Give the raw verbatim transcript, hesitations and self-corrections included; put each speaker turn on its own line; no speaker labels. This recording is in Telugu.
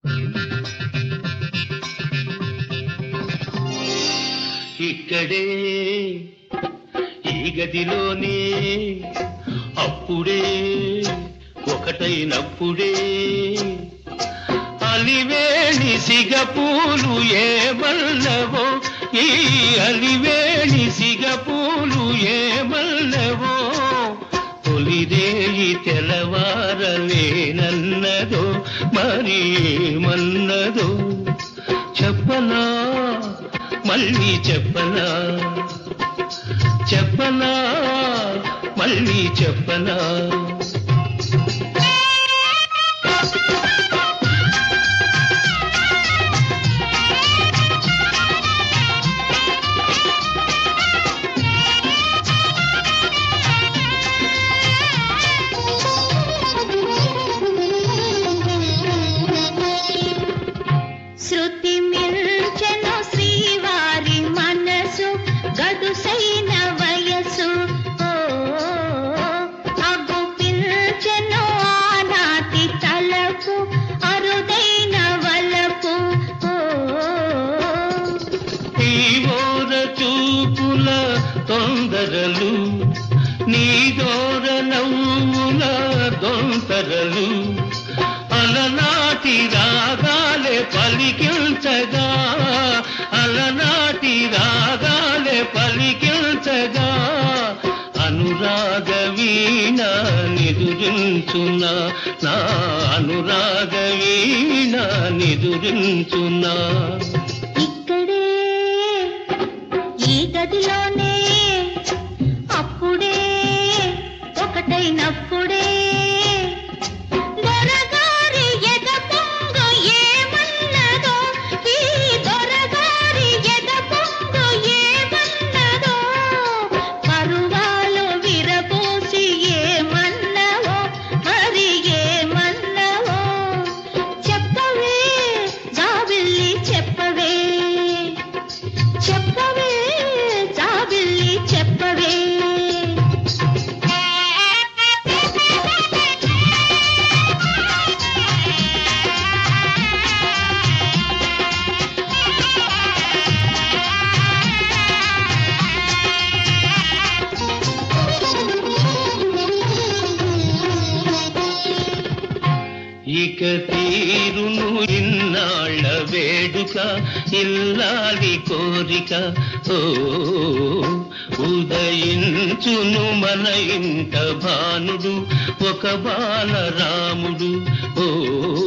ఇక్కడే ఈ గదిలోనే అప్పుడే ఒకటైనప్పుడే అలివేణి సిగపూలు ఏమల్లవో, ఈ అలివేణి సిగపూలు ఏమల్లవో, తొలిరేయి తెలవారలేనన్నదో మరి ఏమన్నదో. చెప్పనా మళ్ళీ చెప్పనా, చెప్పనా మళ్ళీ చెప్పనా.
శృతి మిల్చెను శ్రీవారి మనసు, గదుసైన వయసు అగు పిల్చెను ఆనాటి తలపు, అరుదైన వలపు.
ఈ ఓర చూపుల తొందరలు, నీ దోర నవ్వుల దొంతరలు, అలనాటి రాగాలే పలికించగా, అలనాటి రాగాలే పలికించగా, అనురాగ వీణ నిదురించునా, నా అనురాగ వీణ నిదురించునా.
ఇక్కడే ఈ గదిలోనే అప్పుడే ఒకటైనప్పుడే
ఇక తీరును ఇన్నాళ్ళ వేడుక, ఇల్లాలి కోరిక. ఓ ఉదయించును మన ఇంట భానుడు, ఒక బాలరాముడు. ఓ